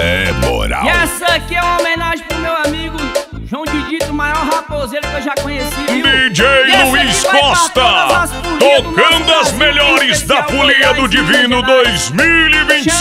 É moral. E essa aqui é uma homenagem pro meu amigo João Didito, o maior raposeiro que eu já conheci, viu? DJ Luiz Costa, tocando as melhores da Folia do Divino 2026.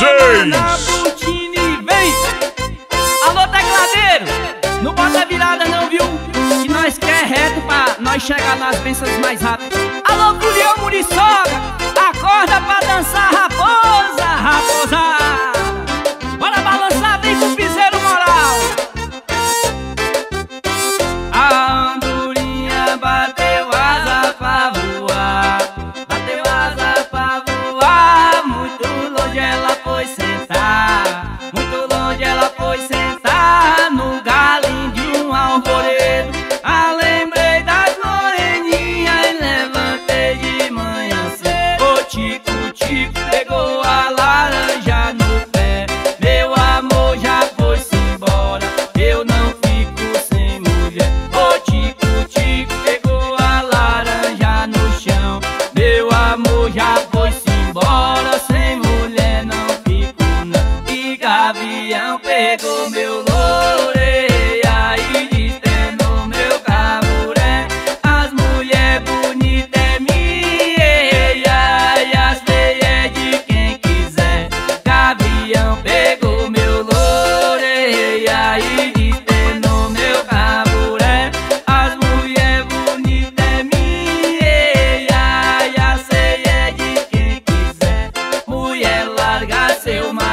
Vem! Alô, tecladeiro! Não bota virada não, viu? Que nós quer reto pra nós chegar nas bênçãos mais rápido. Alô, Julião Muriçoca, acorda pra dançar, raposa, raposa. Bora balançar, vem com o piseiro moral. A andorinha bateu asa pra voar, bateu asa pra voar. Muito longe ela foi sentar, muito longe ela foi sentar no galinho de um alvoredo. Ah, lembrei das moreninhas e levantei de manhã cedo. O tico, tico, pegou a laranja no pé. Meu amor já foi-se embora, eu não fico sem mulher. O tico, tico, pegou a laranja no chão. Meu amor já foi-se embora, sem mulher não fico não. E gavião pegou meu loureia e destrenou meu caburé. As mulher bonita é minha e as feias é de quem quiser. Gavião pegou meu loureia e destrenou meu caburé. As mulher bonita é minha e as feias é de quem quiser. Mulher, larga seu marido.